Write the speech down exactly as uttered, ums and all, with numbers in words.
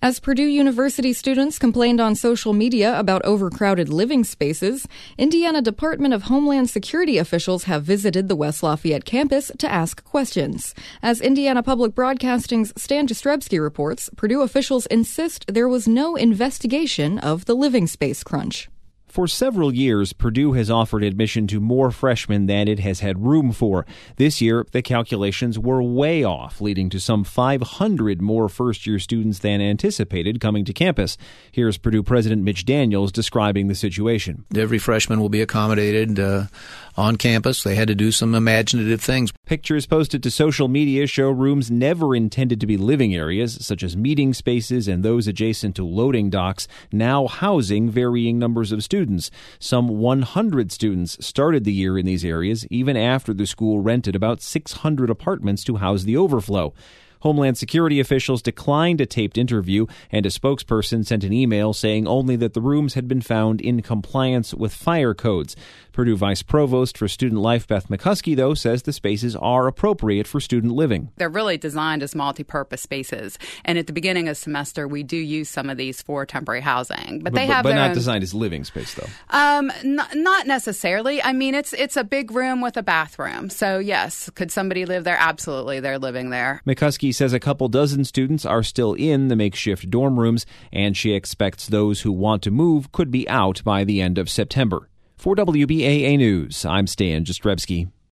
As Purdue University students complained on social media about overcrowded living spaces, Indiana Department of Homeland Security officials have visited the West Lafayette campus to ask questions. As Indiana Public Broadcasting's Stan Jastrzebski reports, Purdue officials insist there was no investigation of the living space crunch. For several years, Purdue has offered admission to more freshmen than it has had room for. This year, the calculations were way off, leading to some five hundred more first-year students than anticipated coming to campus. Here's Purdue President Mitch Daniels describing the situation. Every freshman will be accommodated uh, on campus. They had to do some imaginative things. Pictures posted to social media show rooms never intended to be living areas, such as meeting spaces and those adjacent to loading docks, now housing varying numbers of students. Some one hundred students started the year in these areas, even after the school rented about six hundred apartments to house the overflow. Homeland Security officials declined a taped interview, and a spokesperson sent an email saying only that the rooms had been found in compliance with fire codes. Purdue Vice Provost for Student Life Beth McCuskey, though, says the spaces are appropriate for student living. They're really designed as multi-purpose spaces, and at the beginning of semester, we do use some of these for temporary housing. But, but they but, have but their not own... designed as living space, though. Um, n- not necessarily. I mean, it's it's a big room with a bathroom. So yes, could somebody live there? Absolutely, they're living there. McCuskey says a couple dozen students are still in the makeshift dorm rooms, and she expects those who want to move could be out by the end of September. For W B A A News, I'm Stan Jastrzebski.